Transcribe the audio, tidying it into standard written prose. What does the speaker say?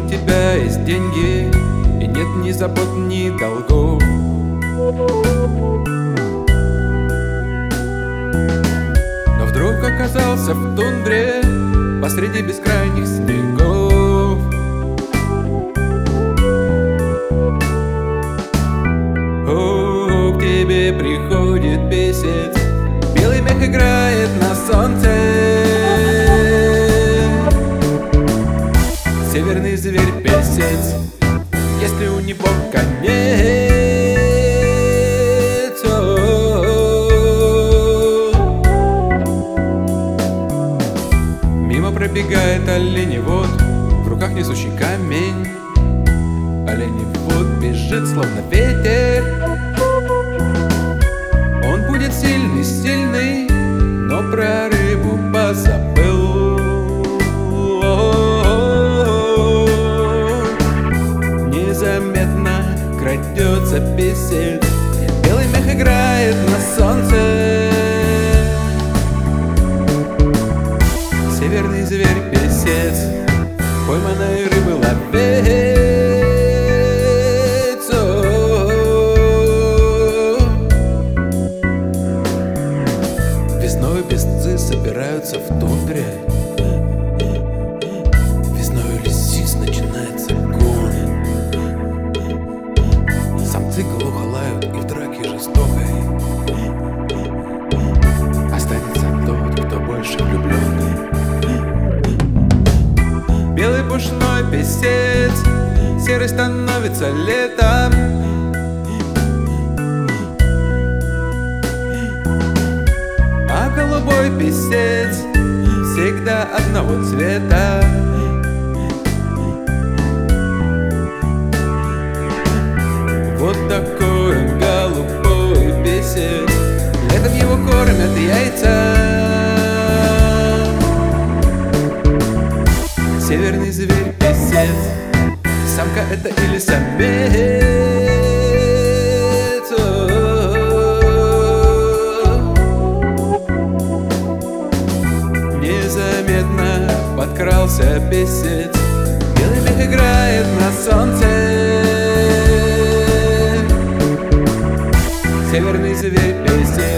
у тебя есть деньги, и нет ни забот, ни долгов. Но вдруг оказался в тундре посреди бескрайних снегов. О, к тебе приходит песец, белый мех играет на солнце. Северный зверь-песец, если у него конец. Мимо пробегает оленевод, в руках несущий камень. Оленевод бежит, словно ветер. Он будет сильный, сильный, но про рыбу позабыл. Незаметно крадется песец, белый мех играет на солнце. Северный зверь-песец, пойманной рыбы ловец. Весной песцы собираются в тундре. Весною лисиц начинается гон. Самцы глухо лают и в драке жестокой останется тот, кто больше влюблен. Белый пушной песец, серый становится летом. А голубой песец всегда одного цвета. Вот такой он, голубой песец, летом его кормят яйца. Северный зверь-песец, самка это или самец? Незаметно подкрался песец, белый мех играет на солнце. Северный зверь-песец.